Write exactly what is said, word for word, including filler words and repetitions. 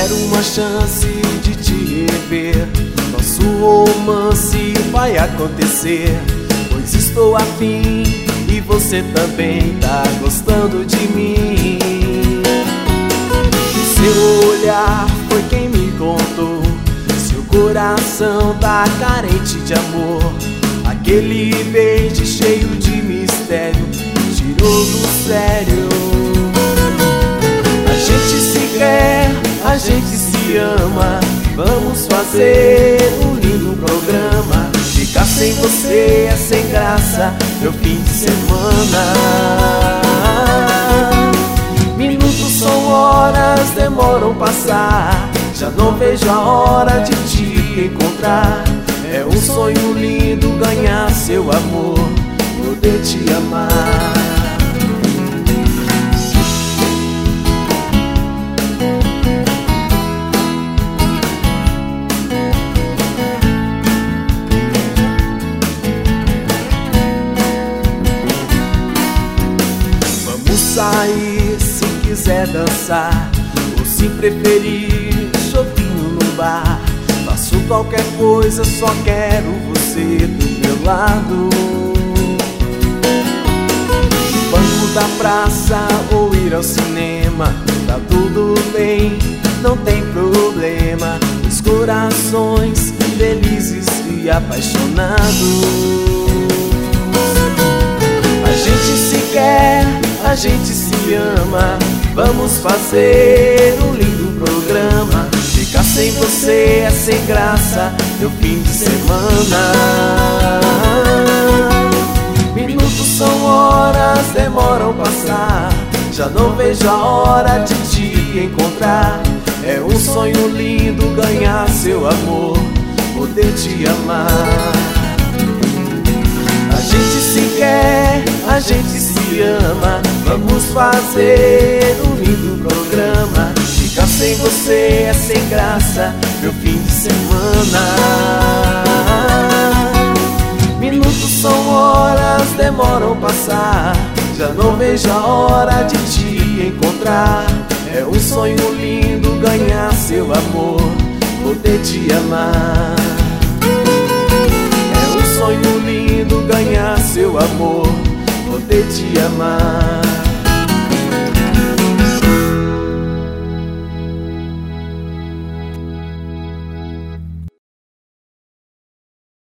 quero uma chance de te rever. Nosso romance vai acontecer, pois estou afim e você também tá gostando de mim. Seu olhar foi quem me contou, seu coração tá carente de amor. Aquele beijo cheio de mistério me tirou do sério. A gente se quer, a gente se ama, vamos fazer um lindo programa. Ficar sem você é sem graça, meu fim de semana. Minutos são horas, demoram passar, já não vejo a hora de te encontrar. É um sonho lindo ganhar seu amor, poder te amar. Vamos sair se quiser dançar, ou se preferir chovinho no bar. Faço qualquer coisa, só quero você do meu lado. No banco da praça ou ir ao cinema, tá tudo bem, não tem problema. Os corações felizes e apaixonados. A gente se quer, a gente se ama, vamos fazer um lindo programa. Ficar sem você é sem graça, meu fim de semana. Minutos são horas, demoram passar, já não vejo a hora de te encontrar. É um sonho lindo ganhar seu amor, poder te amar. A gente se quer, a gente se ama, vamos fazer um lindo programa. Ficar sem você é sem graça, meu fim de semana. Minutos são horas, demoram passar, já não vejo a hora de te encontrar. É um sonho lindo ganhar seu amor, poder te amar. É um sonho lindo ganhar seu amor, poder te amar.